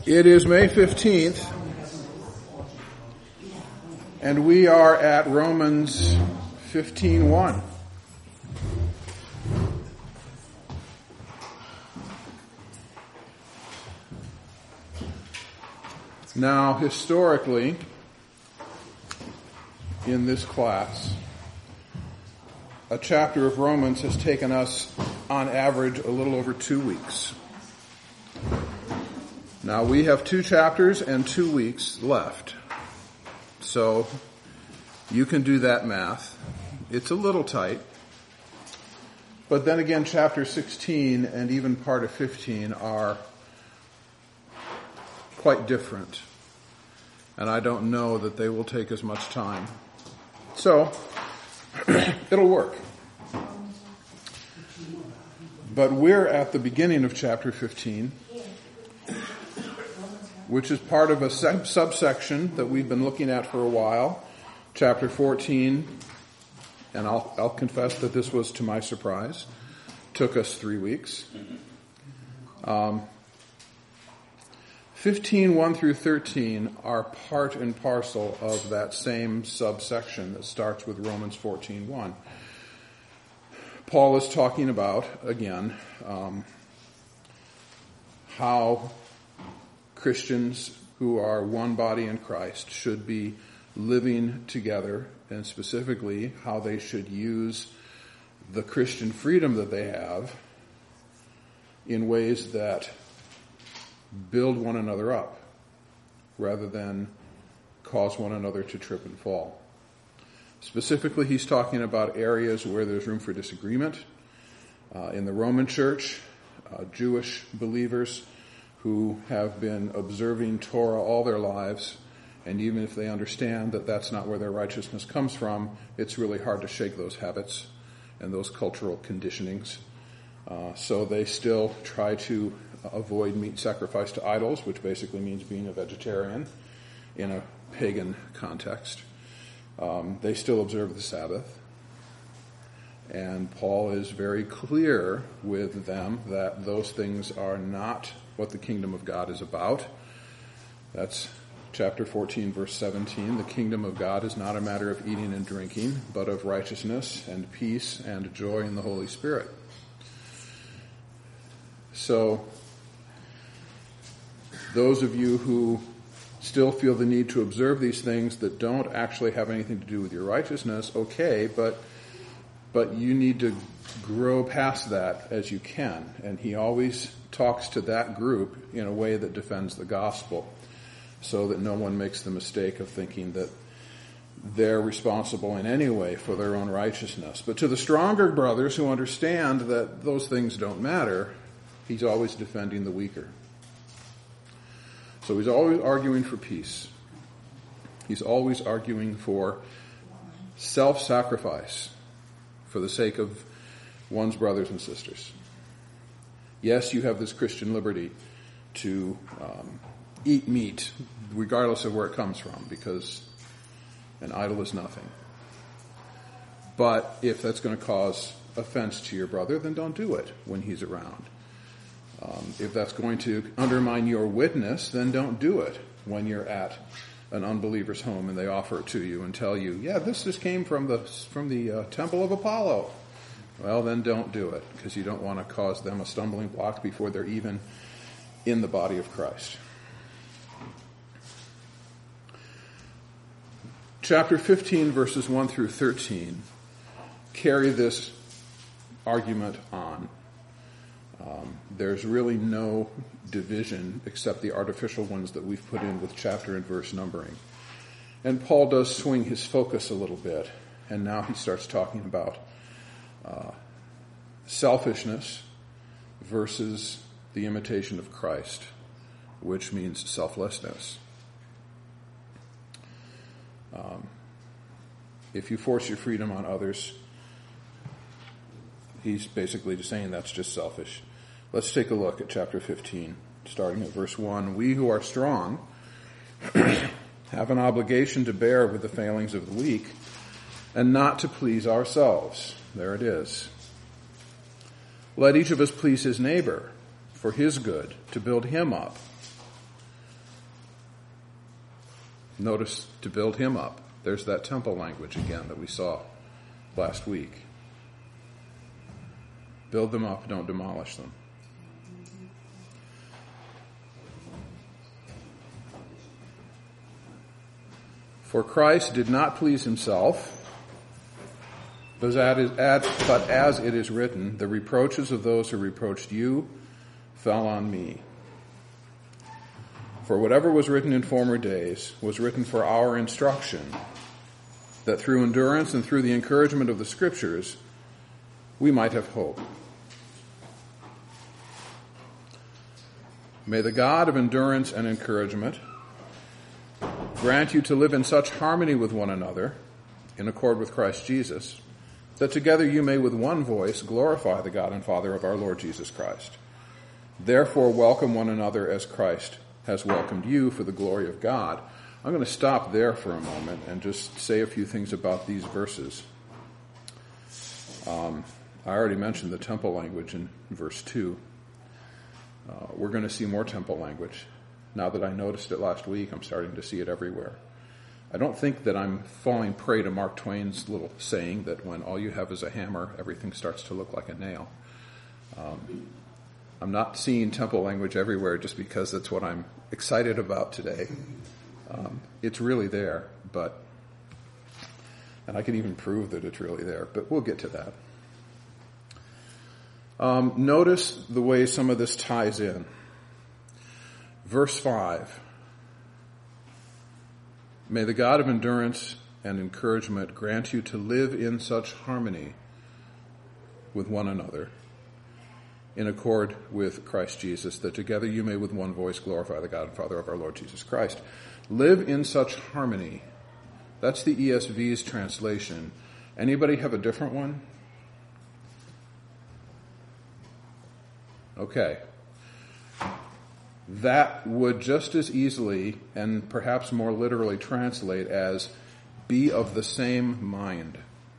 It is May 15th, and we are at Romans 15:1. Now, historically, in this class, a chapter of Romans has taken us, on average, a little over 2 weeks. Now, we have 2 chapters and 2 weeks left. So, you can do that math. It's a little tight. But then again, chapter 16 and even part of 15 are quite different. And I don't know that they will take as much time. So, it'll work. But we're at the beginning of chapter 15, which is part of a subsection that we've been looking at for a while. Chapter 14, and I'll confess that this was to my surprise, took us 3 weeks. 15, 1 through 13 are part and parcel of that same subsection that starts with Romans 14:1. Paul is talking about, again, how Christians who are one body in Christ should be living together, and specifically how they should use the Christian freedom that they have in ways that build one another up rather than cause one another to trip and fall. Specifically, he's talking about areas where there's room for disagreement. In the Roman church, Jewish believers who have been observing Torah all their lives, and even if they understand that that's not where their righteousness comes from, it's really hard to shake those habits and those cultural conditionings. So they still try to avoid meat sacrificed to idols, which basically means being a vegetarian in a pagan context. They still observe the Sabbath. And Paul is very clear with them that those things are not what the kingdom of God is about. That's chapter 14, verse 17. The kingdom of God is not a matter of eating and drinking, but of righteousness and peace and joy in the Holy Spirit. So, those of you who still feel the need to observe these things that don't actually have anything to do with your righteousness, okay, but you need to grow past that as you can. And he always talks to that group in a way that defends the gospel, so that no one makes the mistake of thinking that they're responsible in any way for their own righteousness. But to the stronger brothers who understand that those things don't matter, he's always defending the weaker. So he's always arguing for peace. He's always arguing for self-sacrifice for the sake of one's brothers and sisters. Yes, you have this Christian liberty to eat meat, regardless of where it comes from, because an idol is nothing. But if that's going to cause offense to your brother, then don't do it when he's around. If that's going to undermine your witness, then don't do it when you're at an unbeliever's home and they offer it to you and tell you, yeah, this just came from the temple of Apollo. Well, then don't do it, because you don't want to cause them a stumbling block before they're even in the body of Christ. Chapter 15, verses 1 through 13, carry this argument on. There's really no division except the artificial ones that we've put in with chapter and verse numbering. And Paul does swing his focus a little bit, and now he starts talking about selfishness versus the imitation of Christ, which means selflessness. If you force your freedom on others, he's basically just saying that's just selfish. Let's take a look at chapter 15, starting at verse 1. We who are strong have an obligation to bear with the failings of the weak and not to please ourselves. There it is. Let each of us please his neighbor for his good, to build him up. Notice to build him up. There's that temple language again that we saw last week. Build them up, don't demolish them. For Christ did not please himself, but as it is written, the reproaches of those who reproached you fell on me. For whatever was written in former days was written for our instruction, that through endurance and through the encouragement of the Scriptures, we might have hope. May the God of endurance and encouragement grant you to live in such harmony with one another, in accord with Christ Jesus, that together you may with one voice glorify the God and Father of our Lord Jesus Christ. Therefore welcome one another as Christ has welcomed you for the glory of God. I'm going to stop there for a moment and just say a few things about these verses. I already mentioned the temple language in verse 2. We're going to see more temple language. Now that I noticed it last week, I'm starting to see it everywhere. I don't think that I'm falling prey to Mark Twain's little saying that when all you have is a hammer, everything starts to look like a nail. I'm not seeing temple language everywhere just because that's what I'm excited about today. It's really there, and I can even prove that it's really there, but we'll get to that. Notice the way some of this ties in. Verse 5. May the God of endurance and encouragement grant you to live in such harmony with one another, in accord with Christ Jesus, that together you may with one voice glorify the God and Father of our Lord Jesus Christ. Live in such harmony. That's the ESV's translation. Anybody have a different one? Okay. That would just as easily and perhaps more literally translate as be of the same mind.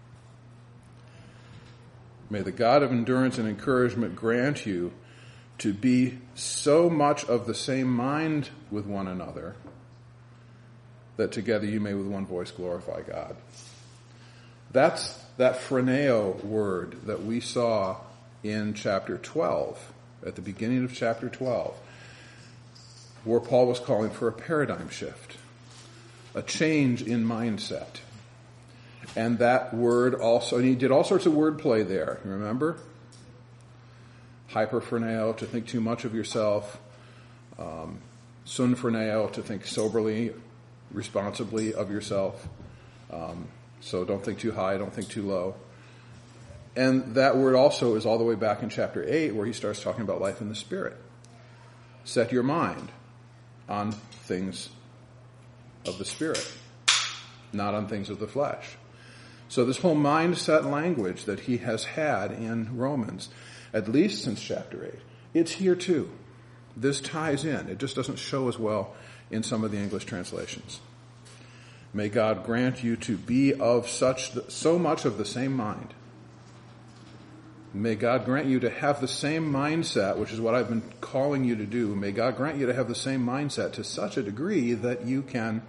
May the God of endurance and encouragement grant you to be so much of the same mind with one another that together you may with one voice glorify God. That's that phroneo word that we saw in chapter 12, at the beginning of chapter 12, where Paul was calling for a paradigm shift, a change in mindset. And that word also, and he did all sorts of wordplay there, remember? Hyperphroneo, to think too much of yourself. Sunphroneo, to think soberly, responsibly of yourself. So don't think too high, don't think too low. And that word also is all the way back in chapter 8, where he starts talking about life in the Spirit. Set your mind on things of the Spirit, not on things of the flesh. So this whole mindset language that he has had in Romans, at least since chapter 8, it's here too. This ties in. It just doesn't show as well in some of the English translations. May God grant you to be of so much of the same mind. May God grant you to have the same mindset, which is what I've been calling you to do. May God grant you to have the same mindset to such a degree that you can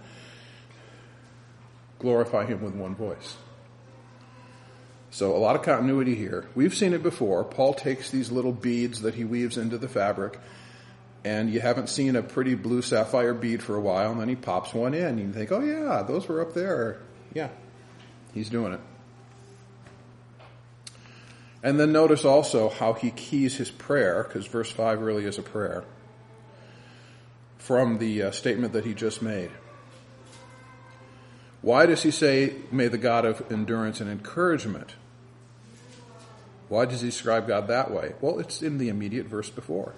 glorify him with one voice. So a lot of continuity here. We've seen it before. Paul takes these little beads that he weaves into the fabric, and you haven't seen a pretty blue sapphire bead for a while, and then he pops one in. You think, oh yeah, those were up there. Yeah, he's doing it. And then notice also how he keys his prayer, because verse 5 really is a prayer, from the statement that he just made. Why does he say, may the God of endurance and encouragement? Why does he describe God that way? Well, it's in the immediate verse before.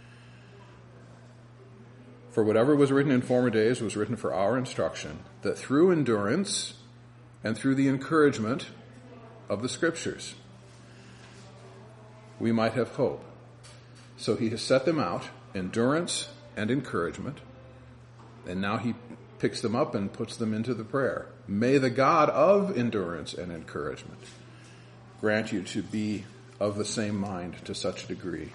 For whatever was written in former days was written for our instruction, that through endurance and through the encouragement of the Scriptures, we might have hope. So he has set them out, endurance and encouragement, and now he picks them up and puts them into the prayer. May the God of endurance and encouragement grant you to be of the same mind to such a degree,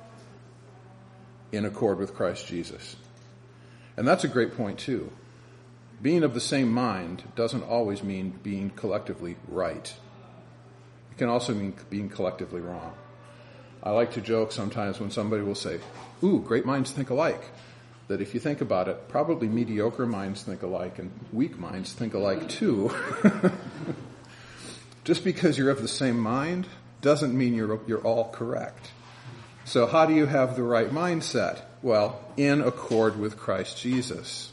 in accord with Christ Jesus. And that's a great point too. Being of the same mind doesn't always mean being collectively right. It can also mean being collectively wrong. I like to joke sometimes when somebody will say, "Ooh, great minds think alike," that if you think about it, probably mediocre minds think alike and weak minds think alike too. Just because you're of the same mind doesn't mean you're all correct. So how do you have the right mindset? Well, in accord with Christ Jesus.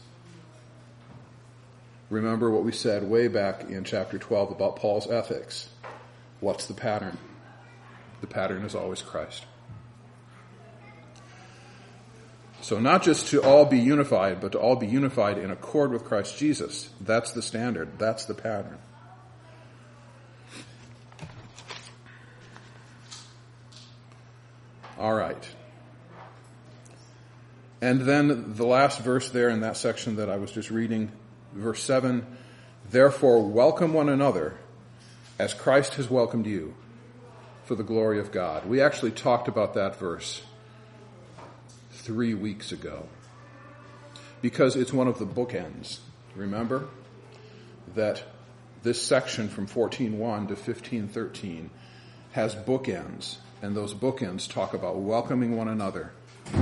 Remember what we said way back in chapter 12 about Paul's ethics. What's the pattern? The pattern is always Christ. So not just to all be unified, but to all be unified in accord with Christ Jesus. That's the standard. That's the pattern. All right. And then the last verse there in that section that I was just reading, verse 7, "Therefore welcome one another as Christ has welcomed you for the glory of God." We actually talked about that verse 3 weeks ago because it's one of the bookends. Remember that this section from 14:1 to 15:13 has bookends, and those bookends talk about welcoming one another,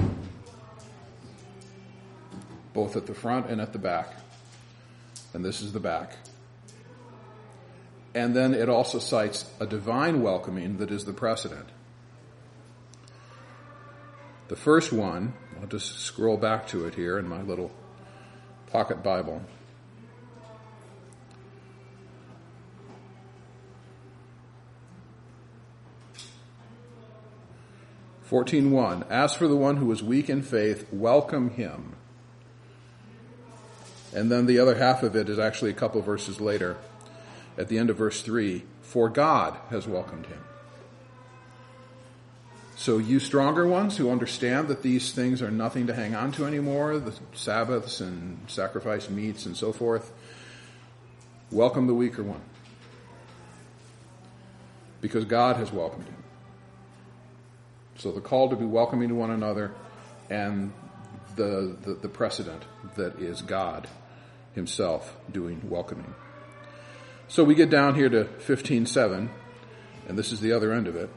both at the front and at the back. And this is the back. And then it also cites a divine welcoming that is the precedent. The first one, I'll just scroll back to it here in my little pocket Bible. "14:1, as for the one who is weak in faith, welcome him." And then the other half of it is actually a couple verses later. At the end of verse 3, "For God has welcomed him." So you stronger ones who understand that these things are nothing to hang on to anymore, the Sabbaths and sacrifice meats and so forth, welcome the weaker one. Because God has welcomed him. So the call to be welcoming to one another and the precedent that is God himself doing welcoming. So we get down here to 15:7, and this is the other end of it.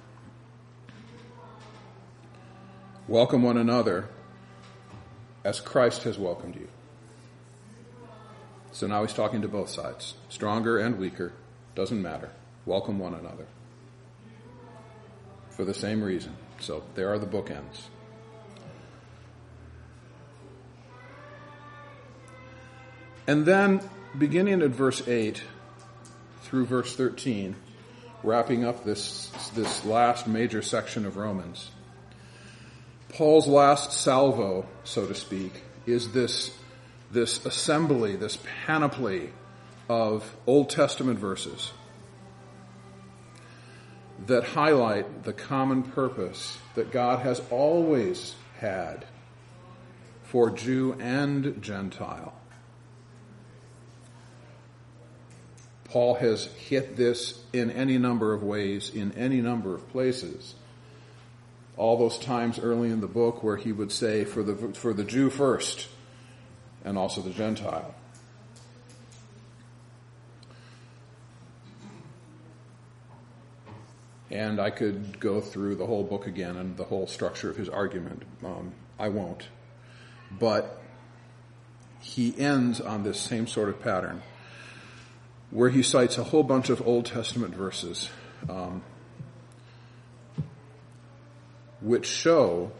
"Welcome one another as Christ has welcomed you." So now he's talking to both sides. Stronger and weaker, doesn't matter. Welcome one another. For the same reason. So there are the bookends. And then, beginning at verse 8 through verse 13, wrapping up this last major section of Romans, Paul's last salvo, so to speak, is this assembly, this panoply of Old Testament verses that highlight the common purpose that God has always had for Jew and Gentile. Paul has hit this in any number of ways, in any number of places. All those times early in the book where he would say, for the Jew first, and also the Gentile. And I could go through the whole book again and the whole structure of his argument. I won't. But he ends on this same sort of pattern, where he cites a whole bunch of Old Testament verses which show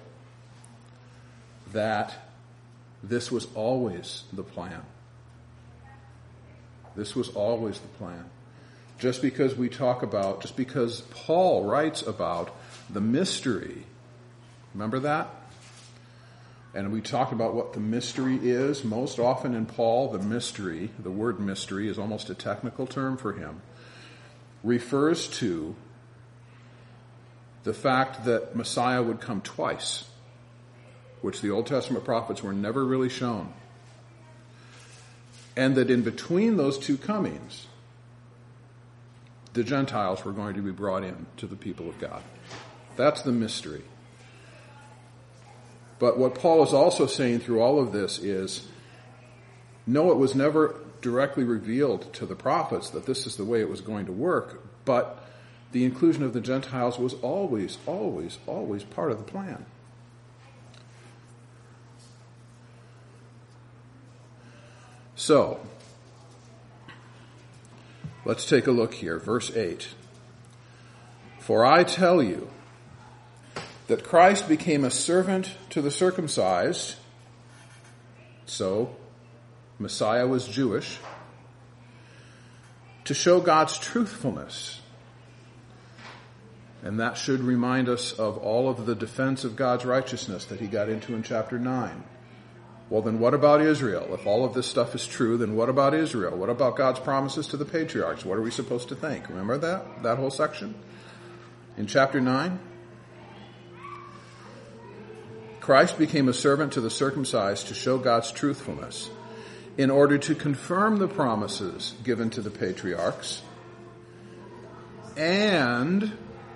that this was always the plan. This was always the plan. Just because Paul writes about the mystery, remember that? And we talk about what the mystery is. Most often in Paul, the word mystery is almost a technical term for him, refers to the fact that Messiah would come twice, which the Old Testament prophets were never really shown. And that in between those two comings, the Gentiles were going to be brought in to the people of God. That's the mystery. But what Paul is also saying through all of this is No, it was never directly revealed to the prophets that this is the way it was going to work, but the inclusion of the Gentiles was always, always, always part of the plan. So, let's take a look here. Verse 8. For I tell you that Christ became a servant to the circumcised. So, Messiah was Jewish. To show God's truthfulness. And that should remind us of all of the defense of God's righteousness that he got into in chapter 9. Well, then what about Israel? If all of this stuff is true, then what about Israel? What about God's promises to the patriarchs? What are we supposed to think? Remember that whole section? In chapter 9? Christ became a servant to the circumcised to show God's truthfulness in order to confirm the promises given to the patriarchs and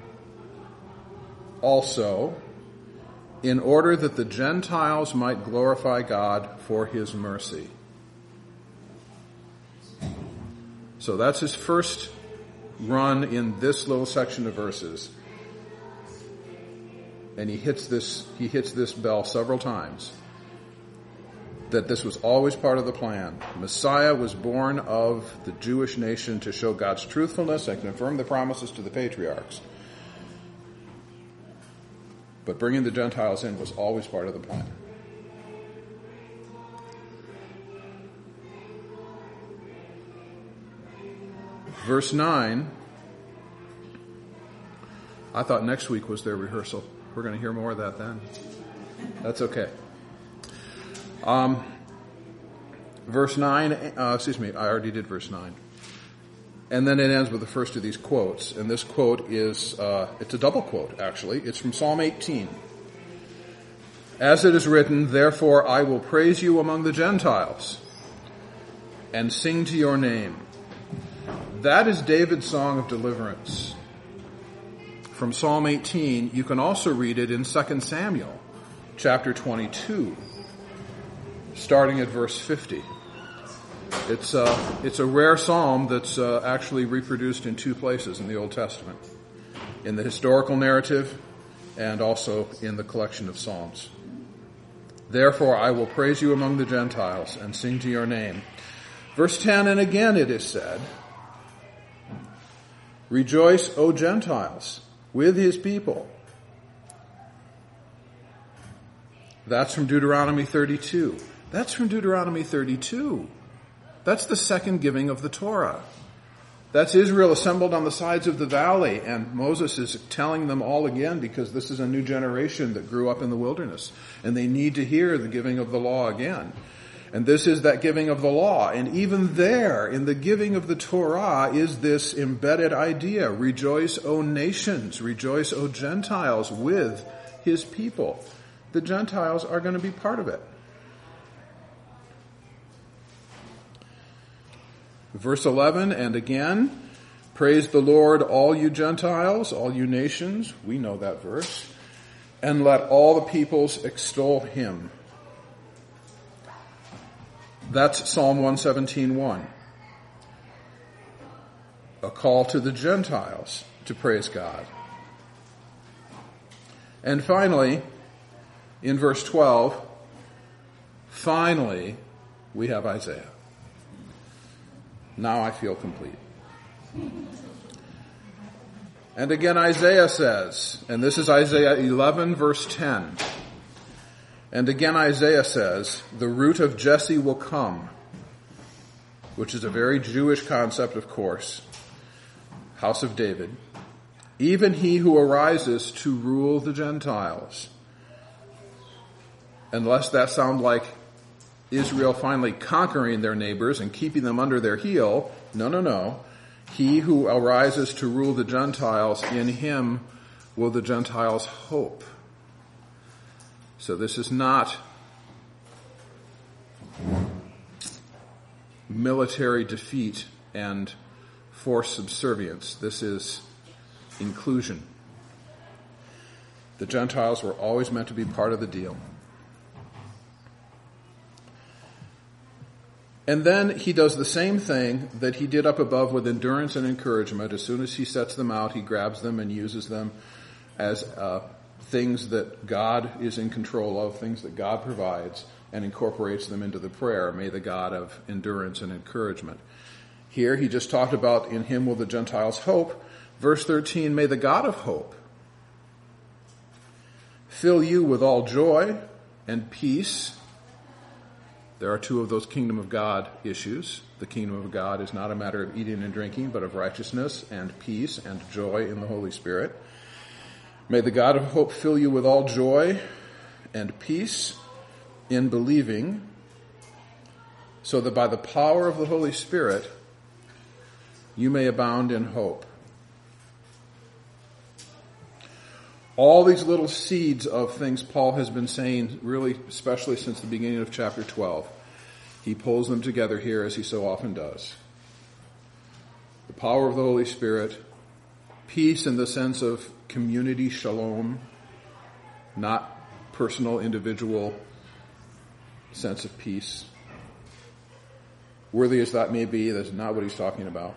also in order that the Gentiles might glorify God for his mercy. So that's his first run in this little section of verses. And he hits this bell several times. That this was always part of the plan. Messiah was born of the Jewish nation to show God's truthfulness and confirm the promises to the patriarchs. But bringing the Gentiles in was always part of the plan. Verse 9, I thought next week was their rehearsal. We're going to hear more of that then. That's okay. Verse 9, I already did verse 9. And then it ends with the first of these quotes. And this quote is, it's a double quote, actually. It's from Psalm 18. As it is written, therefore I will praise you among the Gentiles and sing to your name. That is David's song of deliverance. From Psalm 18, you can also read it in 2 Samuel, chapter 22, starting at verse 50. It's a rare psalm that's actually reproduced in two places in the Old Testament, in the historical narrative and also in the collection of psalms. Therefore I will praise you among the Gentiles and sing to your name. Verse 10, and again it is said, rejoice, O Gentiles, with his people. That's from Deuteronomy 32. That's from Deuteronomy 32. That's the second giving of the Torah. That's Israel assembled on the sides of the valley, and Moses is telling them all again because this is a new generation that grew up in the wilderness, and they need to hear the giving of the law again. And this is that giving of the law. And even there, in the giving of the Torah, is this embedded idea, rejoice, O nations, rejoice, O Gentiles, with his people. The Gentiles are going to be part of it. Verse 11, and again, praise the Lord, all you Gentiles, all you nations. We know that verse. And let all the peoples extol him. That's Psalm 117:1. A call to the Gentiles to praise God. And finally, in verse 12, finally, we have Isaiah. Now I feel complete. And again Isaiah says, and this is Isaiah 11 verse 10. And again Isaiah says, the root of Jesse will come, which is a very Jewish concept, of course, house of David, even he who arises to rule the Gentiles. Unless that sound like Israel finally conquering their neighbors and keeping them under their heel. No. He who arises to rule the Gentiles, in him will the Gentiles hope. So this is not military defeat and forced subservience. This is inclusion. The Gentiles were always meant to be part of the deal. And then he does the same thing that he did up above with endurance and encouragement. As soon as he sets them out, he grabs them and uses them as things that God is in control of, things that God provides, and incorporates them into the prayer. May the God of endurance and encouragement. Here he just talked about in him will the Gentiles hope. Verse 13, may the God of hope fill you with all joy and peace. There are two of those kingdom of God issues. The kingdom of God is not a matter of eating and drinking, but of righteousness and peace and joy in the Holy Spirit. May the God of hope fill you with all joy and peace in believing, so that by the power of the Holy Spirit you may abound in hope. All these little seeds of things Paul has been saying, really, especially since the beginning of chapter 12. He pulls them together here as he so often does. The power of the Holy Spirit, peace in the sense of community shalom, not personal, individual sense of peace. Worthy as that may be, that's not what he's talking about.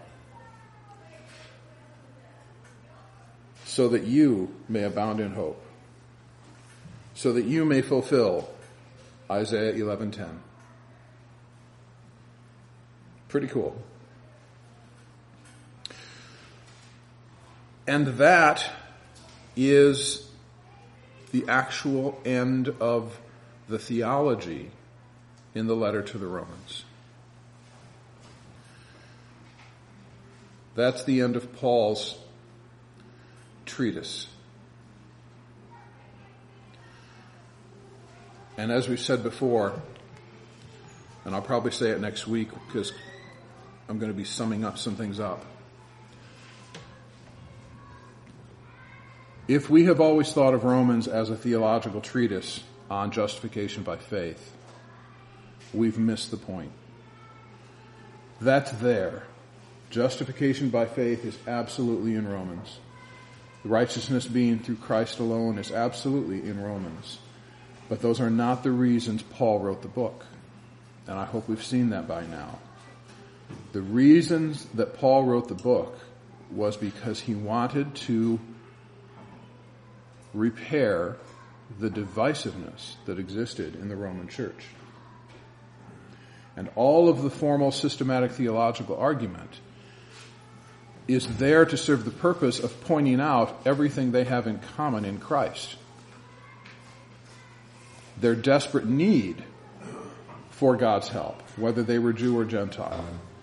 So that you may abound in hope. So that you may fulfill Isaiah 11:10. Pretty cool. And that is the actual end of the theology in the letter to the Romans. That's the end of Paul's treatise. And as we've said before, and I'll probably say it next week because I'm going to be summing up some things up. If we have always thought of Romans as a theological treatise on justification by faith, we've missed the point. That's there. Justification by faith is absolutely in Romans. Righteousness being through Christ alone is absolutely in Romans. But those are not the reasons Paul wrote the book. And I hope we've seen that by now. The reasons that Paul wrote the book was because he wanted to repair the divisiveness that existed in the Roman church. And all of the formal systematic theological argument is there to serve the purpose of pointing out everything they have in common in Christ. Their desperate need for God's help, whether they were Jew or Gentile.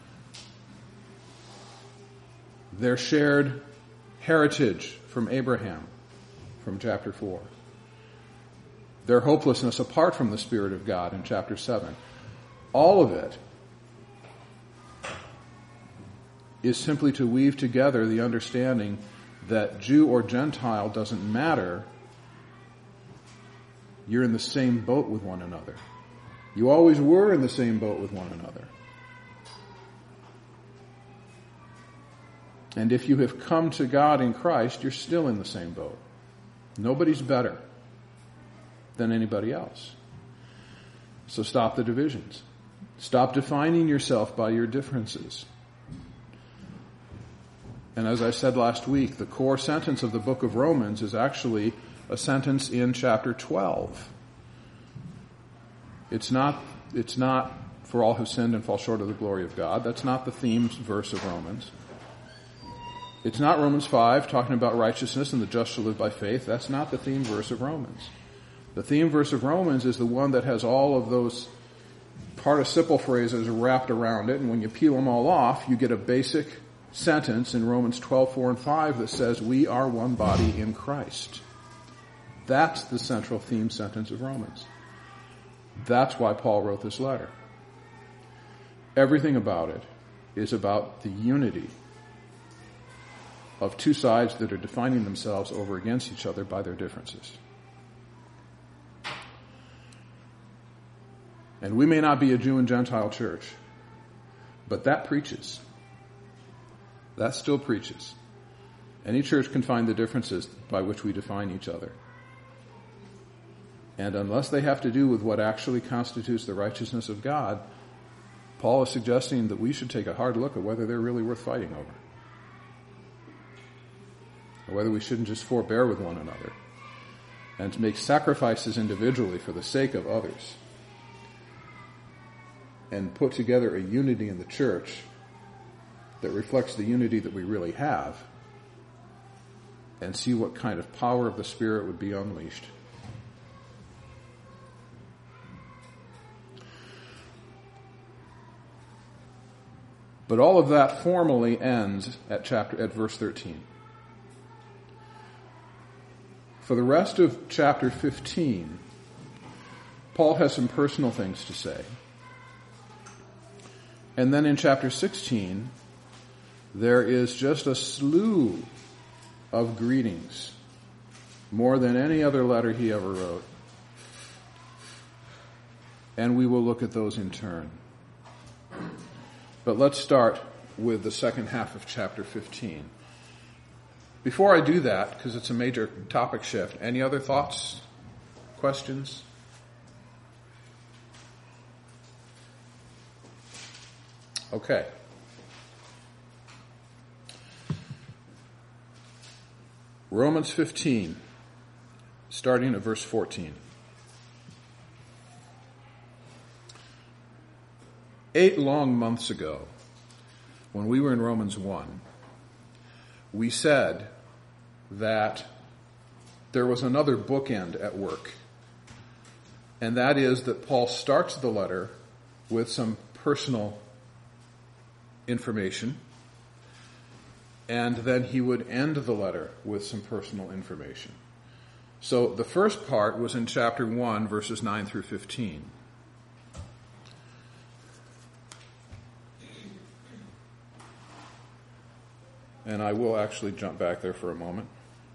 Their shared heritage from Abraham, from chapter 4. Their hopelessness apart from the Spirit of God in chapter 7. All of it is simply to weave together the understanding that Jew or Gentile doesn't matter. You're in the same boat with one another. You always were in the same boat with one another. And if you have come to God in Christ, you're still in the same boat. Nobody's better than anybody else. So stop the divisions. Stop defining yourself by your differences. And as I said last week, the core sentence of the book of Romans is actually a sentence in chapter 12. It's not for all who sinned and fall short of the glory of God. That's not the theme verse of Romans. It's not Romans 5 talking about righteousness and the just shall live by faith. That's not the theme verse of Romans. The theme verse of Romans is the one that has all of those participle phrases wrapped around it, and when you peel them all off, you get a basic sentence in Romans 12:4 and 5 that says, we are one body in Christ. That's the central theme sentence of Romans. That's why Paul wrote this letter. Everything about it is about the unity of two sides that are defining themselves over against each other by their differences. And we may not be a Jew and Gentile church, but that preaches. That still preaches. Any church can find the differences by which we define each other. And unless they have to do with what actually constitutes the righteousness of God, Paul is suggesting that we should take a hard look at whether they're really worth fighting over, or whether we shouldn't just forbear with one another and to make sacrifices individually for the sake of others and put together a unity in the church that reflects the unity that we really have, and see what kind of power of the Spirit would be unleashed. But all of that formally ends at verse 13. For the rest of chapter 15, Paul has some personal things to say. And then in chapter 16, there is just a slew of greetings, more than any other letter he ever wrote. And we will look at those in turn. But let's start with the second half of chapter 15. Before I do that, because it's a major topic shift, any other thoughts, questions? Okay. Romans 15, starting at verse 14. 8 long months ago, when we were in Romans 1, we said that there was another bookend at work. And that is that Paul starts the letter with some personal information, and then he would end the letter with some personal information. So the first part was in chapter 1, verses 9 through 15. And I will actually jump back there for a moment.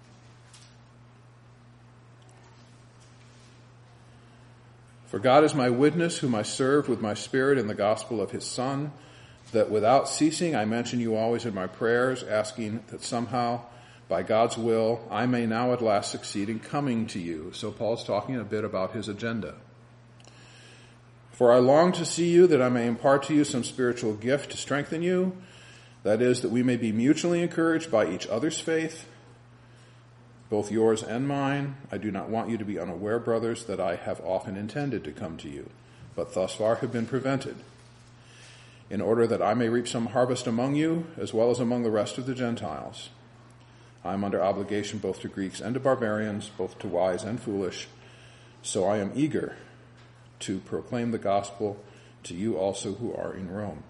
For God is my witness, whom I serve with my spirit in the gospel of his Son, that without ceasing I mention you always in my prayers, asking that somehow, by God's will, I may now at last succeed in coming to you. So Paul's talking a bit about his agenda. For I long to see you, that I may impart to you some spiritual gift to strengthen you, that is, that we may be mutually encouraged by each other's faith, both yours and mine. I do not want you to be unaware, brothers, that I have often intended to come to you, but thus far have been prevented, in order that I may reap some harvest among you, as well as among the rest of the Gentiles. I am under obligation both to Greeks and to barbarians, both to wise and foolish, so I am eager to proclaim the gospel to you also who are in Rome.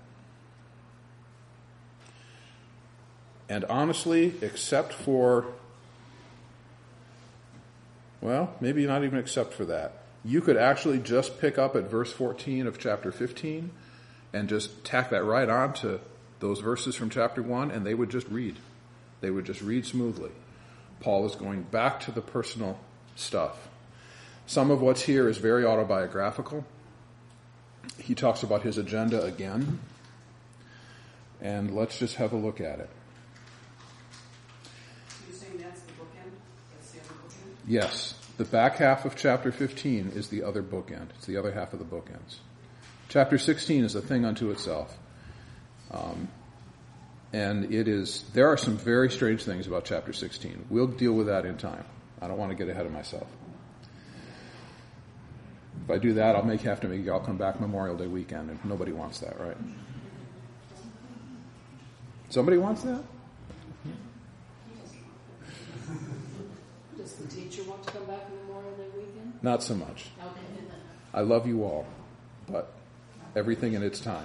And honestly, except for, well, maybe not even except for that, you could actually just pick up at verse 14 of chapter 15 and just tack that right on to those verses from chapter 1, and they would just read. They would just read smoothly. Paul is going back to the personal stuff. Some of what's here is very autobiographical. He talks about his agenda again, and let's just have a look at it. Yes, the back half of chapter 15 is the other bookend. It's the other half of the bookends. Chapter 16 is a thing unto itself. And there are some very strange things about chapter 16. We'll deal with that in time. I don't want to get ahead of myself. If I do that, I'll have to make y'all come back Memorial Day weekend, and nobody wants that, right? Somebody wants that? Does the teacher want to come back Memorial Day weekend? Not so much. Okay. I love you all, but everything in its time.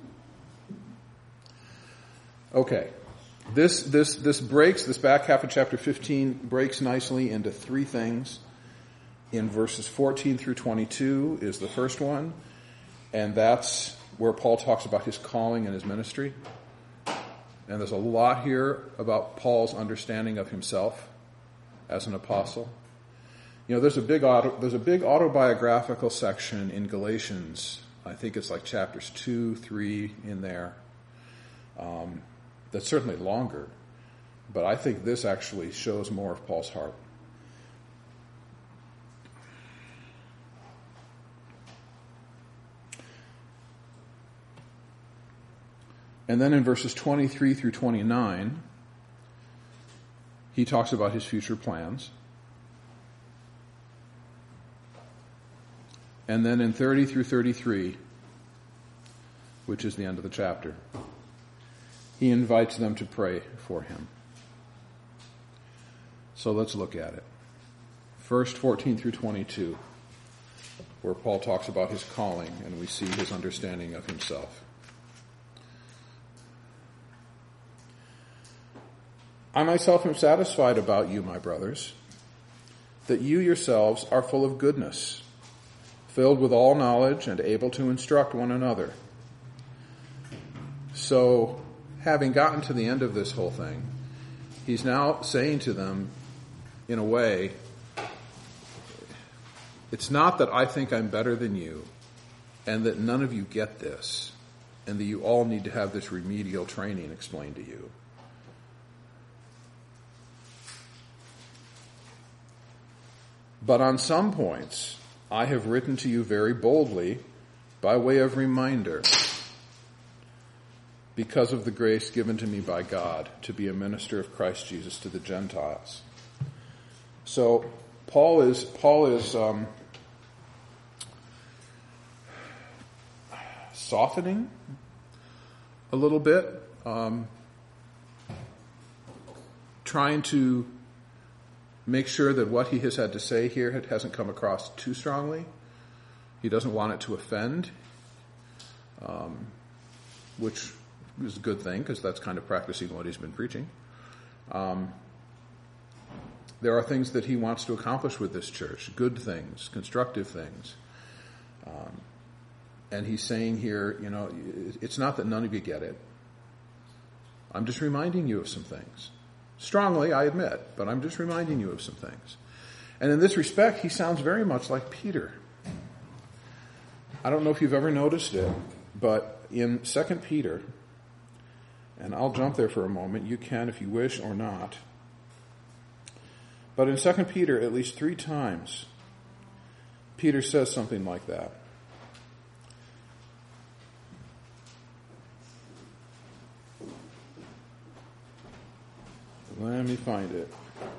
Okay. This back half of chapter 15 breaks nicely into 3 things. In verses 14 through 22 is the first one, and that's where Paul talks about his calling and his ministry. And there's a lot here about Paul's understanding of himself as an apostle. You know, there's a big autobiographical section in Galatians. I think it's like chapters 2, 3 in there. That's certainly longer, but I think this actually shows more of Paul's heart. And then in verses 23 through 29, he talks about his future plans. And then in 30 through 33, which is the end of the chapter, he invites them to pray for him. So let's look at it. First, 14 through 22, where Paul talks about his calling and we see his understanding of himself. I myself am satisfied about you, my brothers, that you yourselves are full of goodness, filled with all knowledge and able to instruct one another. So, having gotten to the end of this whole thing, he's now saying to them, in a way, it's not that I think I'm better than you and that none of you get this and that you all need to have this remedial training explained to you. But on some points, I have written to you very boldly by way of reminder, because of the grace given to me by God to be a minister of Christ Jesus to the Gentiles. So Paul is softening a little bit, trying to make sure that what he has had to say here hasn't come across too strongly. He doesn't want it to offend, which is a good thing because that's kind of practicing what he's been preaching. There are things that he wants to accomplish with this church, good things, constructive things. And he's saying here, it's not that none of you get it. I'm just reminding you of some things. Strongly, I admit, but I'm just reminding you of some things. And in this respect, he sounds very much like Peter. I don't know if you've ever noticed it, but in 2 Peter, and I'll jump there for a moment, you can if you wish or not, but in 2 Peter, at least 3 times, Peter says something like that. Let me find it.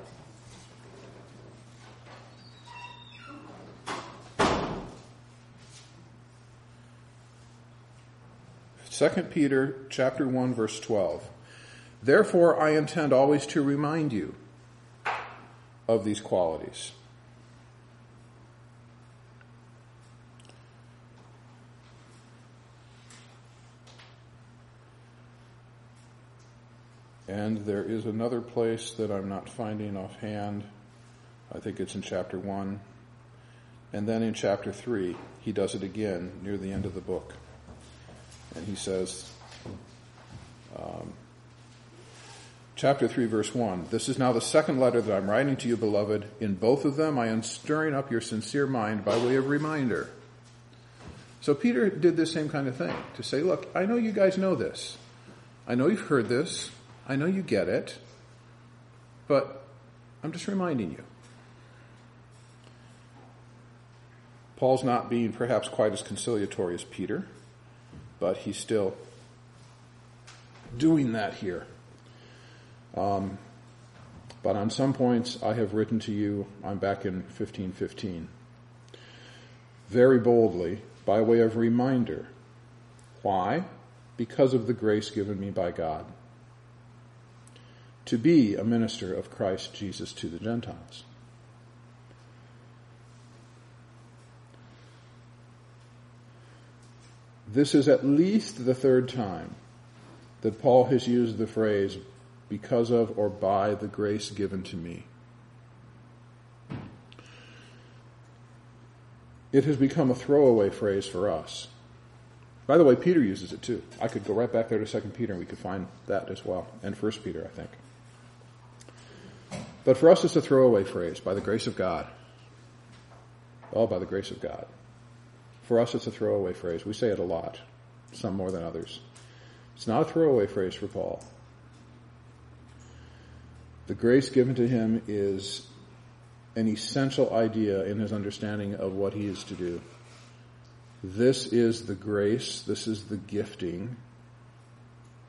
Second Peter chapter 1 verse 12. Therefore I intend always to remind you of these qualities. And there is another place that I'm not finding offhand. I think it's in chapter 1. And then in chapter 3, he does it again near the end of the book. And he says, chapter 3, verse 1, this is now the second letter that I'm writing to you, beloved. In both of them I am stirring up your sincere mind by way of reminder. So Peter did this same kind of thing, to say, look, I know you guys know this. I know you've heard this. I know you get it, but I'm just reminding you. Paul's not being perhaps quite as conciliatory as Peter, but he's still doing that here. But on some points, I have written to you, I'm back in 15:15, very boldly, by way of reminder. Why? Because of the grace given me by God to be a minister of Christ Jesus to the Gentiles. This is at least the 3rd time that Paul has used the phrase, because of or by the grace given to me. It has become a throwaway phrase for us. By the way, Peter uses it too. I could go right back there to 2 Peter and we could find that as well. And 1 Peter, I think. But for us, it's a throwaway phrase, by the grace of God. Oh, by the grace of God. For us, it's a throwaway phrase. We say it a lot, some more than others. It's not a throwaway phrase for Paul. The grace given to him is an essential idea in his understanding of what he is to do. This is the grace, this is the gifting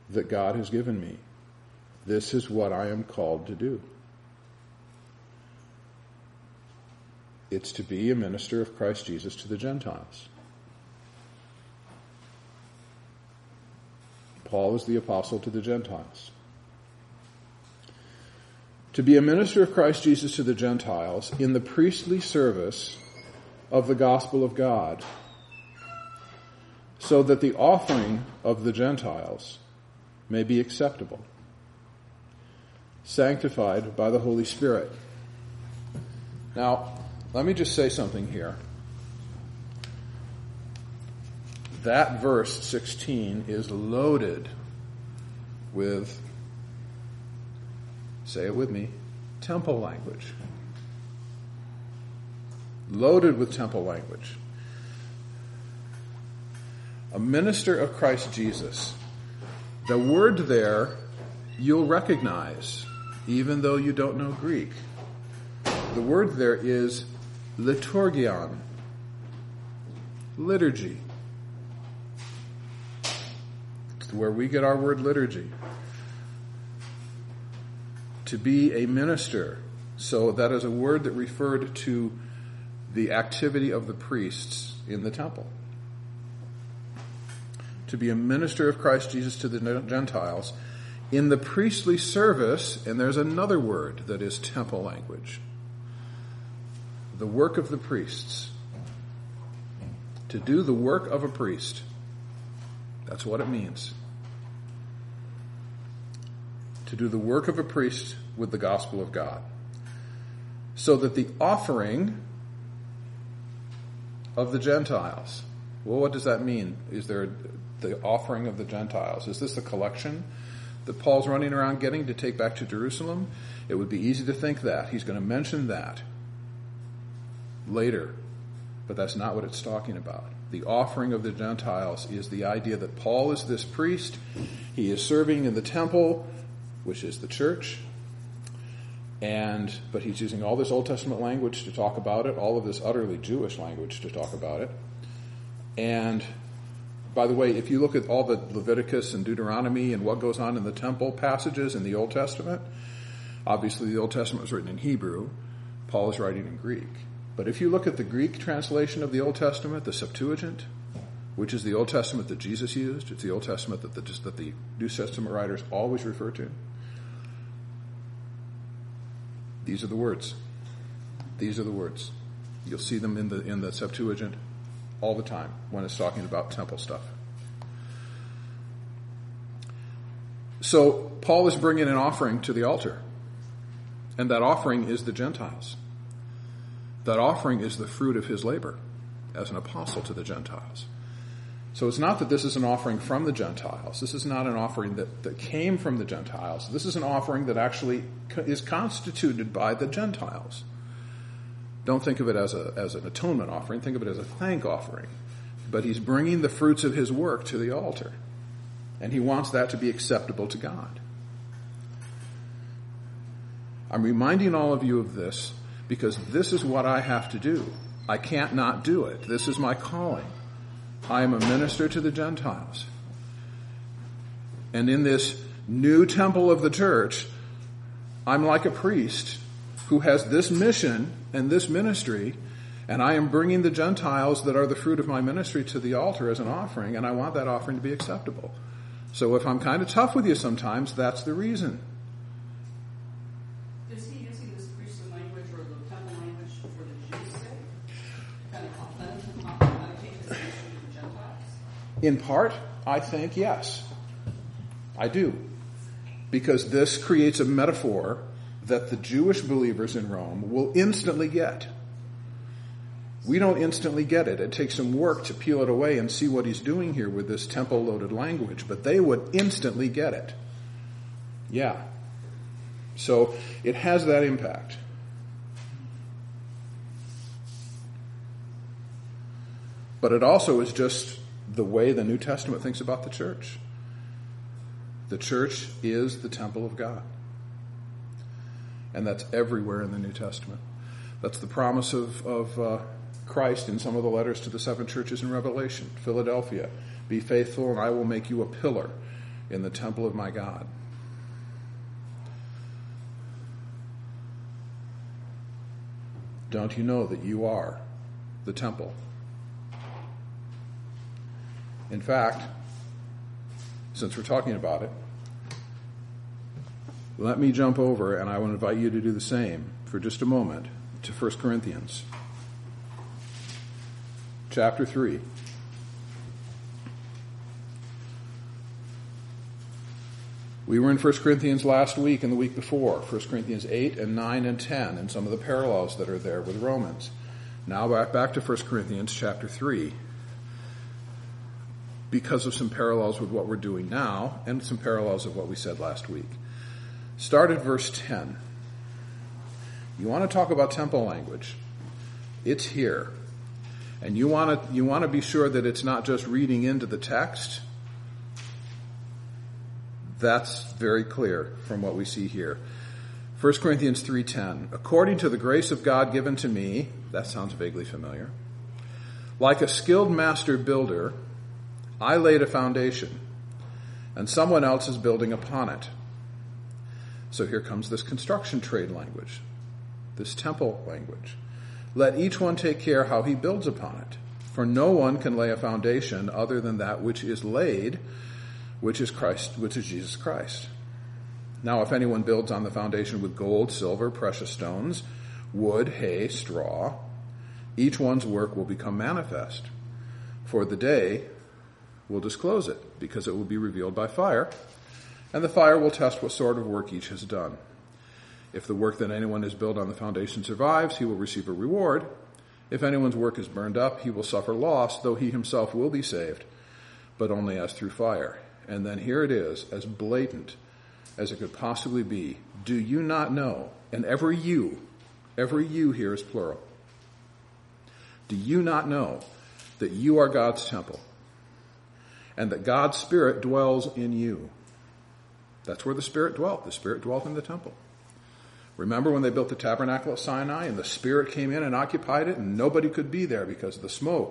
that God has given me. This is what I am called to do. It's to be a minister of Christ Jesus to the Gentiles. Paul is the apostle to the Gentiles. To be a minister of Christ Jesus to the Gentiles in the priestly service of the gospel of God, so that the offering of the Gentiles may be acceptable, sanctified by the Holy Spirit. Now, let me just say something here. That verse 16 is loaded with, say it with me, temple language. Loaded with temple language. A minister of Christ Jesus. The word there you'll recognize, even though you don't know Greek. The word there is liturgion, liturgy. It's where we get our word liturgy. To be a minister, so that is a word that referred to the activity of the priests in the temple. To be a minister of Christ Jesus to the Gentiles in the priestly service, and there's another word that is temple language. The work of the priests. To do the work of a priest. That's what it means. To do the work of a priest with the gospel of God. So that the offering of the Gentiles. Well, what does that mean? Is there the offering of the Gentiles? Is this a collection that Paul's running around getting to take back to Jerusalem? It would be easy to think that. He's going to mention that later. But that's not what it's talking about. The offering of the Gentiles is the idea that Paul is this priest. He is serving in the temple, which is the church. But he's using all this Old Testament language to talk about it, all of this utterly Jewish language to talk about it. And by the way, if you look at all the Leviticus and Deuteronomy and what goes on in the temple passages in the Old Testament, obviously the Old Testament was written in Hebrew. Paul is writing in Greek. But if you look at the Greek translation of the Old Testament, the Septuagint, which is the Old Testament that Jesus used, it's the Old Testament that the New Testament writers always refer to. These are the words. These are the words. You'll see them in the Septuagint all the time when it's talking about temple stuff. So Paul is bringing an offering to the altar. And that offering is the Gentiles. That offering is the fruit of his labor as an apostle to the Gentiles. So it's not that this is an offering from the Gentiles. This is not an offering that came from the Gentiles. This is an offering that actually is constituted by the Gentiles. Don't think of it as an atonement offering. Think of it as a thank offering. But he's bringing the fruits of his work to the altar. And he wants that to be acceptable to God. I'm reminding all of you of this because this is what I have to do. I can't not do it. This is my calling. I am a minister to the Gentiles. And in this new temple of the church, I'm like a priest who has this mission and this ministry, and I am bringing the Gentiles that are the fruit of my ministry to the altar as an offering, and I want that offering to be acceptable. So if I'm kind of tough with you sometimes, that's the reason. Is he using this priestly language or the temple language for the Jews' sake? Kind of authenticate his mission to the Gentiles? In part, I think yes. I do. Because this creates a metaphor that the Jewish believers in Rome will instantly get. We don't instantly get it. It takes some work to peel it away and see what he's doing here with this temple-loaded language, but they would instantly get it. Yeah. So it has that impact. But it also is just the way the New Testament thinks about the church. The church is the temple of God. And that's everywhere in the New Testament. That's the promise of Christ in some of the letters to the 7 churches in Revelation. Philadelphia, be faithful and I will make you a pillar. in the temple of my God. Don't you know that you are the temple? In fact, since we're talking about it, let me jump over, and I will invite you to do the same for just a moment, to 1 Corinthians chapter 3. We were in 1 Corinthians last week and the week before, 1 Corinthians 8 and 9 and 10, and some of the parallels that are there with Romans. Now back to 1 Corinthians chapter 3, because of some parallels with what we're doing now and some parallels of what we said last week. Start at verse 10. You want to talk about temple language? It's here. And you want to be sure that it's not just reading into the text. That's very clear from what we see here. 1 Corinthians 3:10. According to the grace of God given to me, that sounds vaguely familiar, like a skilled master builder, I laid a foundation, and someone else is building upon it. So here comes this construction trade language, this temple language. Let each one take care how he builds upon it. For no one can lay a foundation other than that which is laid, which is Jesus Christ. Now, if anyone builds on the foundation with gold, silver, precious stones, wood, hay, straw, each one's work will become manifest. For the day will disclose it, because it will be revealed by fire, and the fire will test what sort of work each has done. If the work that anyone has built on the foundation survives, he will receive a reward. If anyone's work is burned up, he will suffer loss, though he himself will be saved, but only as through fire. And then here it is, as blatant as it could possibly be. Do you not know? And every you here is plural. Do you not know that you are God's temple and that God's Spirit dwells in you? That's where the Spirit dwelt. The Spirit dwelt in the temple. Remember when they built the tabernacle at Sinai and the Spirit came in and occupied it and nobody could be there because of the smoke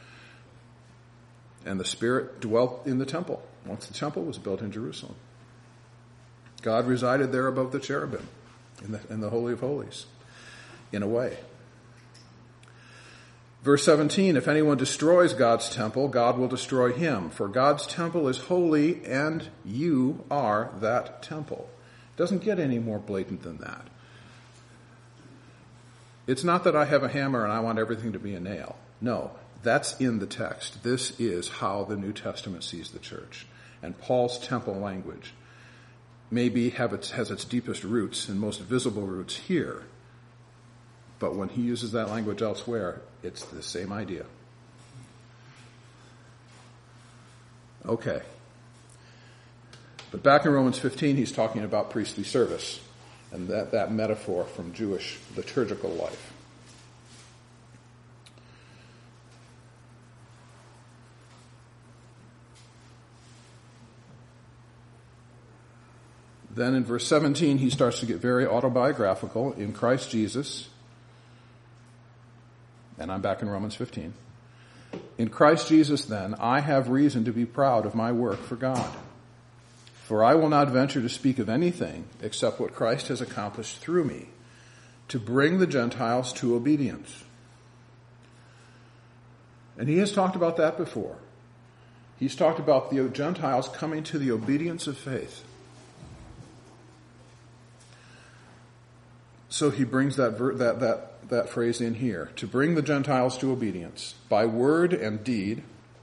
and the Spirit dwelt in the temple once the temple was built in Jerusalem. God resided there above the cherubim in the Holy of Holies, in a way. Verse 17, if anyone destroys God's temple, God will destroy him. For God's temple is holy, and you are that temple. It doesn't get any more blatant than that. It's not that I have a hammer and I want everything to be a nail. No, that's in the text. This is how the New Testament sees the church. And Paul's temple language has its deepest roots and most visible roots here. But when he uses that language elsewhere, it's the same idea. Okay. But back in Romans 15, he's talking about priestly service and that metaphor from Jewish liturgical life. Then in verse 17, he starts to get very autobiographical. In Christ Jesus, and I'm back in Romans 15. In Christ Jesus, then, I have reason to be proud of my work for God. For I will not venture to speak of anything except what Christ has accomplished through me, to bring the Gentiles to obedience. And he has talked about that before. He's talked about the Gentiles coming to the obedience of faith. So he brings that phrase in here, to bring the Gentiles to obedience by word and deed,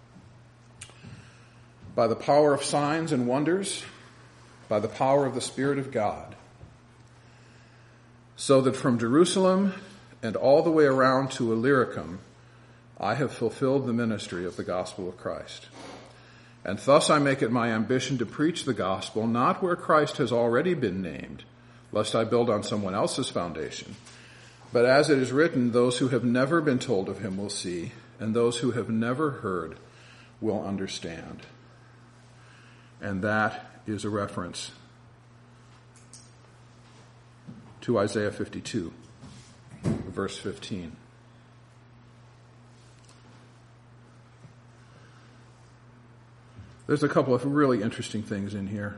by the power of signs and wonders, by the power of the Spirit of God, so that from Jerusalem and all the way around to Illyricum, I have fulfilled the ministry of the gospel of Christ. And thus I make it my ambition to preach the gospel, not where Christ has already been named, lest I build on someone else's foundation. But as it is written, those who have never been told of him will see, and those who have never heard will understand. And that is a reference to Isaiah 52, verse 15. There's a couple of really interesting things in here.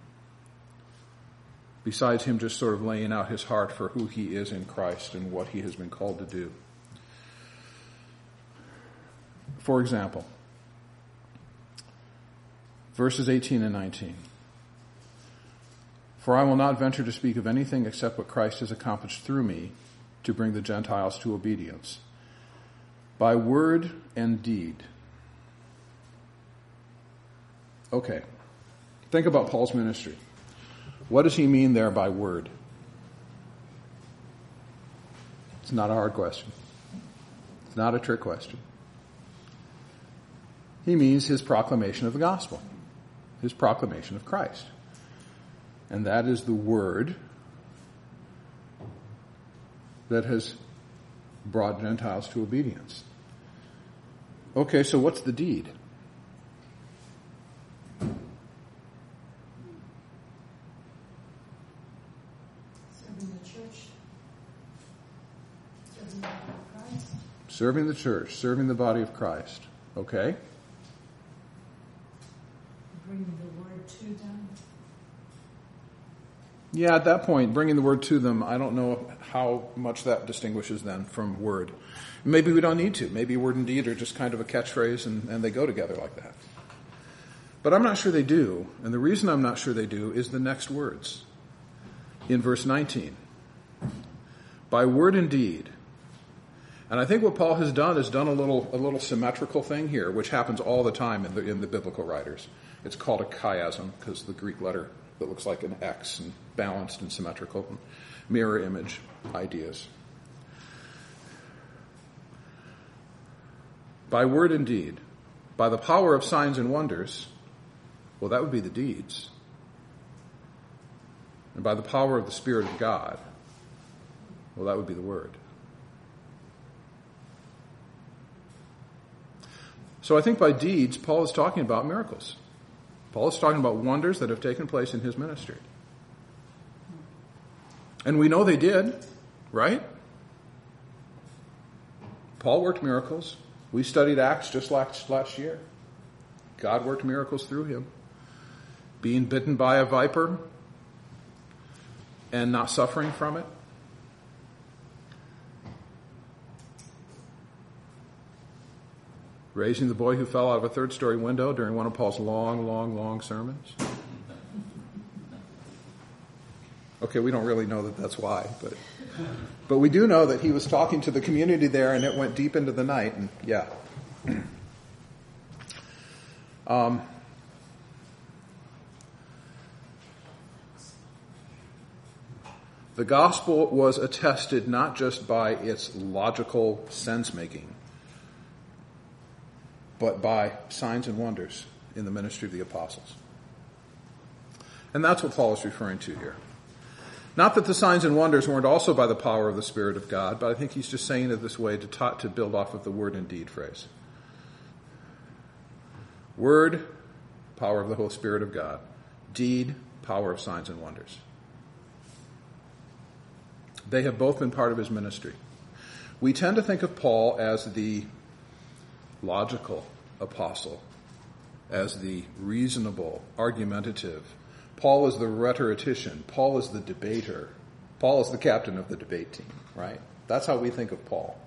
Besides him just sort of laying out his heart for who he is in Christ and what he has been called to do. For example, verses 18 and 19. For I will not venture to speak of anything except what Christ has accomplished through me to bring the Gentiles to obedience, by word and deed. Okay, think about Paul's ministry. What does he mean there by word? It's not a hard question. It's not a trick question. He means his proclamation of the gospel, his proclamation of Christ. And that is the word that has brought Gentiles to obedience. Okay, so what's the deed? Serving the church. Serving the body of Christ. Serving the church, serving the body of Christ. Okay? Bringing the word to them. Yeah, at that point, bringing the word to them, I don't know how much that distinguishes then from word. Maybe we don't need to. Maybe word and deed are just kind of a catchphrase and they go together like that. But I'm not sure they do. And the reason I'm not sure they do is the next words. In verse 19. By word and deed. And I think what Paul has done is done a little symmetrical thing here, which happens all the time in the biblical writers. It's called a chiasm because the Greek letter that looks like an X and balanced and symmetrical, and mirror image ideas. By word and deed, by the power of signs and wonders, well, that would be the deeds. And by the power of the Spirit of God, well, that would be the word. So I think by deeds, Paul is talking about miracles. Paul is talking about wonders that have taken place in his ministry. And we know they did, right? Paul worked miracles. We studied Acts just last year. God worked miracles through him. Being bitten by a viper and not suffering from it. Raising the boy who fell out of a third-story window during one of Paul's long sermons. Okay, we don't really know that that's why, but we do know that he was talking to the community there and it went deep into the night, and yeah. The gospel was attested not just by its logical sense-making, but by signs and wonders in the ministry of the apostles. And that's what Paul is referring to here. Not that the signs and wonders weren't also by the power of the Spirit of God, but I think he's just saying it this way to build off of the word and deed phrase. Word, power of the Holy Spirit of God. Deed, power of signs and wonders. They have both been part of his ministry. We tend to think of Paul as the logical apostle, as the reasonable, argumentative. Paul is the rhetorician. Paul is the debater. Paul is the captain of the debate team, right? That's how we think of Paul.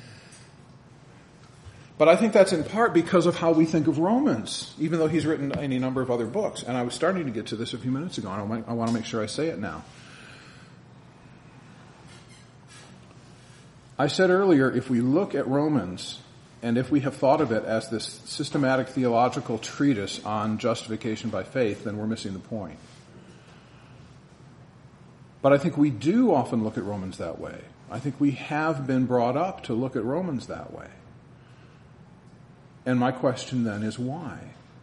But I think that's in part because of how we think of Romans, even though he's written any number of other books. And I was starting to get to this a few minutes ago, and I want to make sure I say it now. I said earlier, if we look at Romans, and if we have thought of it as this systematic theological treatise on justification by faith, then we're missing the point. But I think we do often look at Romans that way. I think we have been brought up to look at Romans that way. And my question then is why?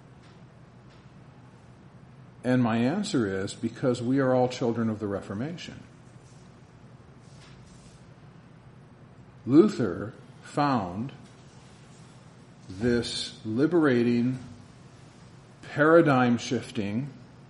And my answer is because we are all children of the Reformation. Luther found this liberating, paradigm-shifting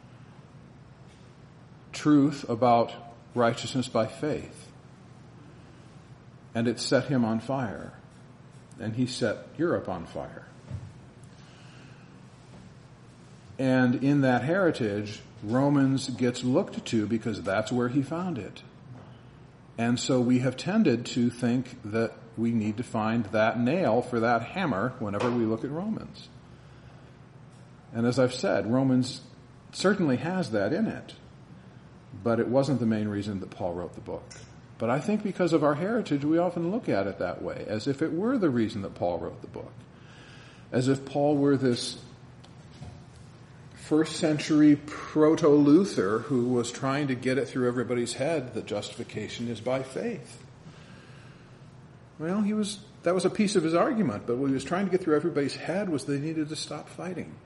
truth about righteousness by faith. And it set him on fire. And he set Europe on fire. And in that heritage, Romans gets looked to because that's where he found it. And so we have tended to think that we need to find that nail for that hammer whenever we look at Romans. And as I've said, Romans certainly has that in it. But it wasn't the main reason that Paul wrote the book. But I think because of our heritage, we often look at it that way, as if it were the reason that Paul wrote the book. As if Paul were this first century proto-Luther who was trying to get it through everybody's head that justification is by faith. Well, that was a piece of his argument, but what he was trying to get through everybody's head was they needed to stop fighting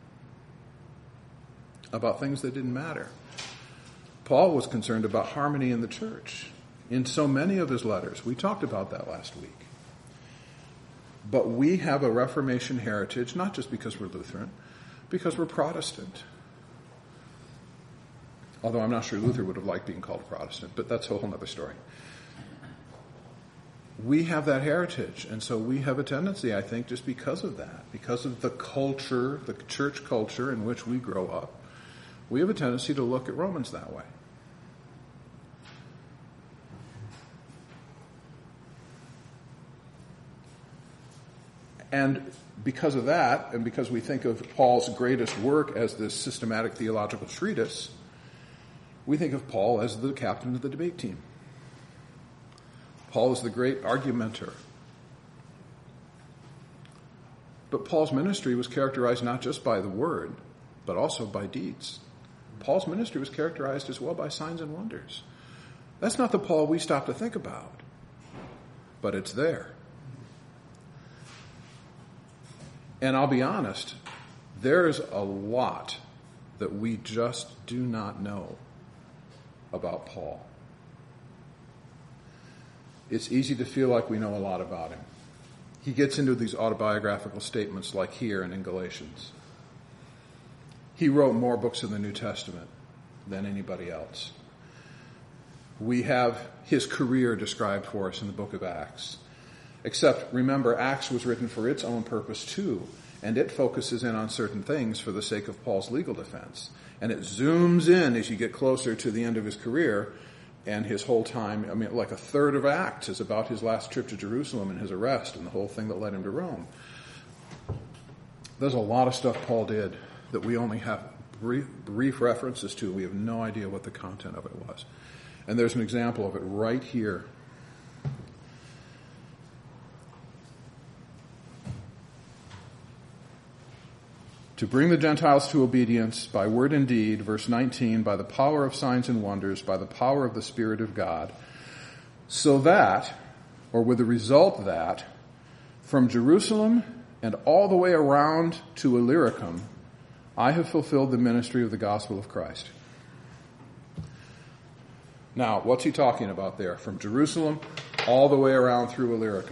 about things that didn't matter. Paul was concerned about harmony in the church in so many of his letters. We talked about that last week. But we have a Reformation heritage, not just because we're Lutheran, because we're Protestant. Although I'm not sure Luther would have liked being called Protestant, but that's a whole other story. We have that heritage, and so we have a tendency, I think, just because of that, because of the culture, the church culture in which we grow up, we have a tendency to look at Romans that way. And because of that, and because we think of Paul's greatest work as this systematic theological treatise, we think of Paul as the captain of the debate team. Paul is the great argumenter. But Paul's ministry was characterized not just by the word, but also by deeds. Paul's ministry was characterized as well by signs and wonders. That's not the Paul we stop to think about, but it's there. And I'll be honest, there's a lot that we just do not know about Paul. It's easy to feel like we know a lot about him. He gets into these autobiographical statements like here and in Galatians. He wrote more books in the New Testament than anybody else. We have his career described for us in the book of Acts. Except, remember, Acts was written for its own purpose too, and it focuses in on certain things for the sake of Paul's legal defense. And it zooms in as you get closer to the end of his career and his whole time. I mean, like a third of Acts is about his last trip to Jerusalem and his arrest and the whole thing that led him to Rome. There's a lot of stuff Paul did that we only have brief references to. We have no idea what the content of it was. And there's an example of it right here. To bring the Gentiles to obedience by word and deed, verse 19, by the power of signs and wonders, by the power of the Spirit of God, so that, or with the result that, from Jerusalem and all the way around to Illyricum, I have fulfilled the ministry of the gospel of Christ. Now, what's he talking about there? From Jerusalem all the way around through Illyricum.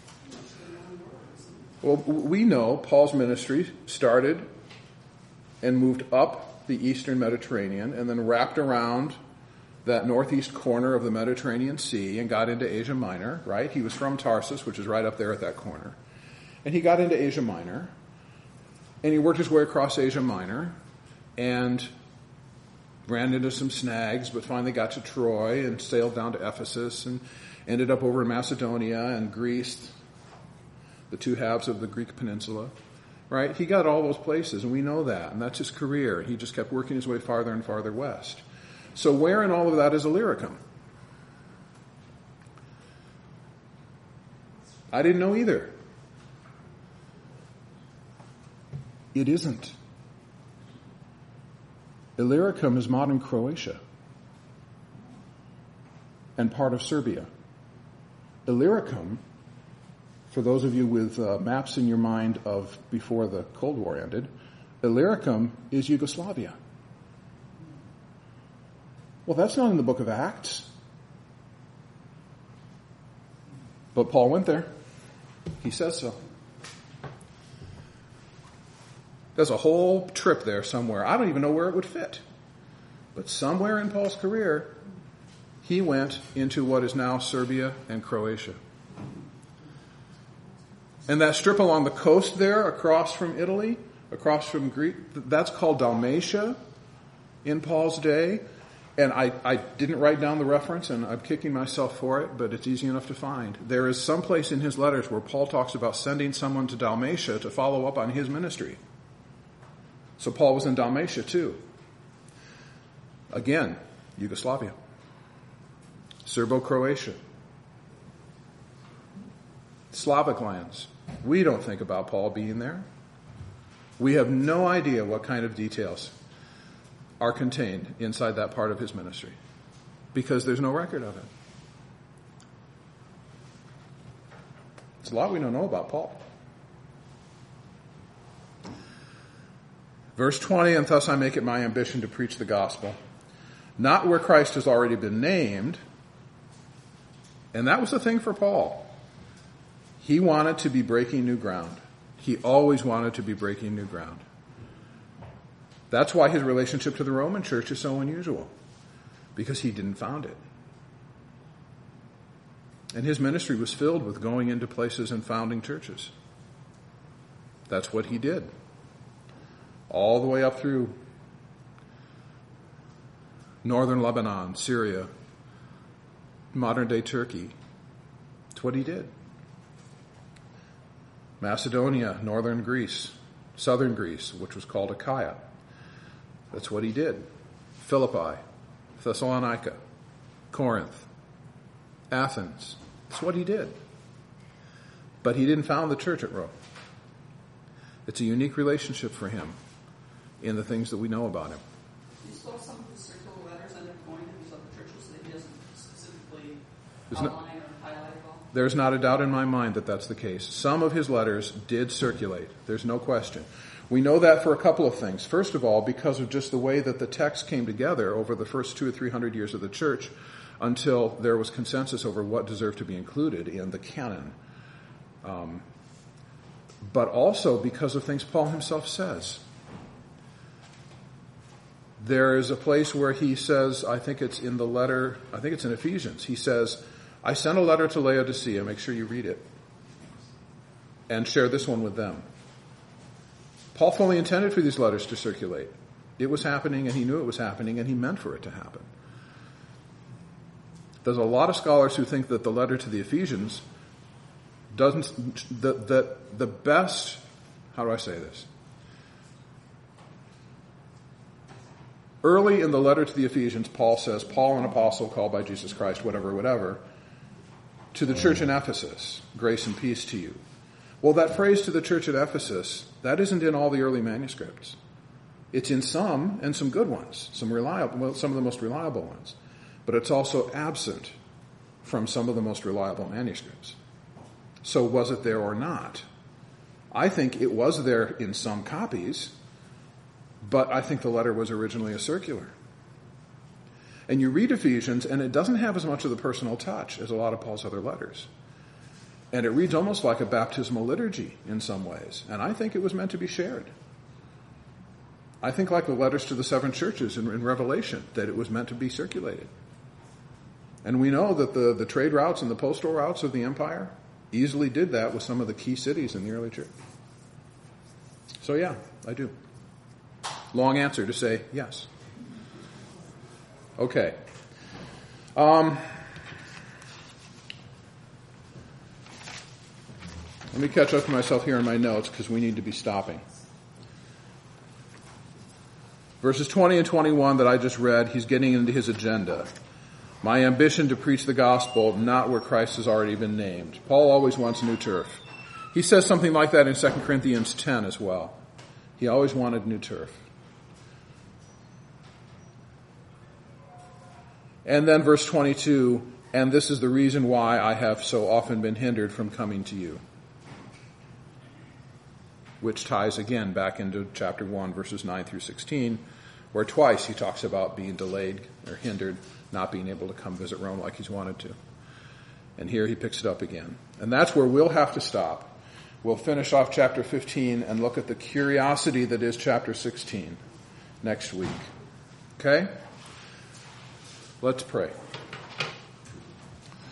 Well, we know Paul's ministry started and moved up the eastern Mediterranean and then wrapped around that northeast corner of the Mediterranean Sea and got into Asia Minor, right? He was from Tarsus, which is right up there at that corner. And he got into Asia Minor, and he worked his way across Asia Minor and ran into some snags, but finally got to Troy and sailed down to Ephesus and ended up over in Macedonia and Greece, the two halves of the Greek peninsula, right? He got all those places, and we know that, and that's his career. He just kept working his way farther and farther west. So where in all of that is Illyricum? I didn't know either. It isn't. Illyricum is modern Croatia and part of Serbia. Illyricum, for those of you with maps in your mind of before the Cold War ended, Illyricum is Yugoslavia. Well, that's not in the book of Acts. But Paul went there. He says so. There's a whole trip there somewhere. I don't even know where it would fit. But somewhere in Paul's career, he went into what is now Serbia and Croatia. And that strip along the coast there across from Italy, across from Greece. That's called Dalmatia in Paul's day. And I didn't write down the reference, and I'm kicking myself for it, but it's easy enough to find. There is some place in his letters where Paul talks about sending someone to Dalmatia to follow up on his ministry. So Paul was in Dalmatia too. Again, Yugoslavia, Serbo-Croatia, Slavic lands. We don't think about Paul being there. We have no idea what kind of details are contained inside that part of his ministry because there's no record of it. It's a lot we don't know about Paul. Verse 20, and thus I make it my ambition to preach the gospel, not where Christ has already been named. And that was the thing for Paul. He wanted to be breaking new ground. He always wanted to be breaking new ground. That's why his relationship to the Roman church is so unusual, because he didn't found it. And his ministry was filled with going into places and founding churches. That's what he did. All the way up through northern Lebanon, Syria, modern-day Turkey. That's what he did. Macedonia, northern Greece, southern Greece, which was called Achaia. That's what he did. Philippi, Thessalonica, Corinth, Athens. That's what he did. But he didn't found the church at Rome. It's a unique relationship for him in the things that we know about him. He stole some of the circular letters and they're going to these other churches that he doesn't specifically There's no- outline or highlight at all? There's not a doubt in my mind that that's the case. Some of his letters did circulate. There's no question. We know that for a couple of things. First of all, because of just the way that the text came together over the first 200 or 300 years of the church until there was consensus over what deserved to be included in the canon. But also because of things Paul himself says. There is a place where he says, I think it's in Ephesians. He says, I sent a letter to Laodicea. Make sure you read it. And share this one with them. Paul fully intended for these letters to circulate. It was happening, and he knew it was happening, and he meant for it to happen. There's a lot of scholars who think that the letter to the Ephesians the best, how do I say this? Early in the letter to the Ephesians, Paul says, Paul, an apostle called by Jesus Christ, whatever, to the church in Ephesus, grace and peace to you. Well, that phrase to the church at Ephesus, that isn't in all the early manuscripts. It's in some, and some good ones, some of the most reliable ones. But it's also absent from some of the most reliable manuscripts. So was it there or not? I think it was there in some copies, but I think the letter was originally a circular. And you read Ephesians, and it doesn't have as much of the personal touch as a lot of Paul's other letters. And it reads almost like a baptismal liturgy in some ways. And I think it was meant to be shared. I think like the letters to the 7 churches in Revelation, that it was meant to be circulated. And we know that the trade routes and the postal routes of the empire easily did that with some of the key cities in the early church. So yeah, I do. Long answer to say yes. Okay. Let me catch up to myself here in my notes because we need to be stopping. Verses 20 and 21 that I just read, he's getting into his agenda. My ambition to preach the gospel, not where Christ has already been named. Paul always wants new turf. He says something like that in 2 Corinthians 10 as well. He always wanted new turf. And then verse 22, and this is the reason why I have so often been hindered from coming to you. Which ties again back into chapter 1, verses 9 through 16, where twice he talks about being delayed or hindered, not being able to come visit Rome like he's wanted to. And here he picks it up again. And that's where we'll have to stop. We'll finish off chapter 15 and look at the curiosity that is chapter 16 next week. Okay? Let's pray.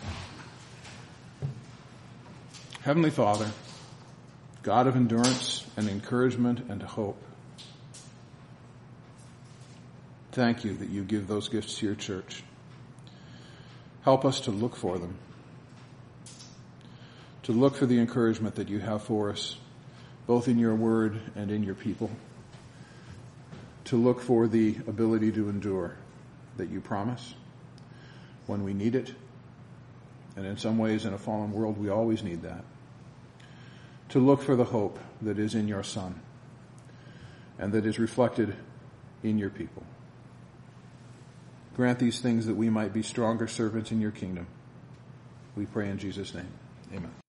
Heavenly Father, God of endurance and encouragement and hope. Thank you that you give those gifts to your church. Help us to look for them, to look for the encouragement that you have for us, both in your word and in your people, to look for the ability to endure that you promise when we need it. And in some ways, in a fallen world, we always need that. To look for the hope that is in your Son and that is reflected in your people. Grant these things that we might be stronger servants in your kingdom. We pray in Jesus' name. Amen.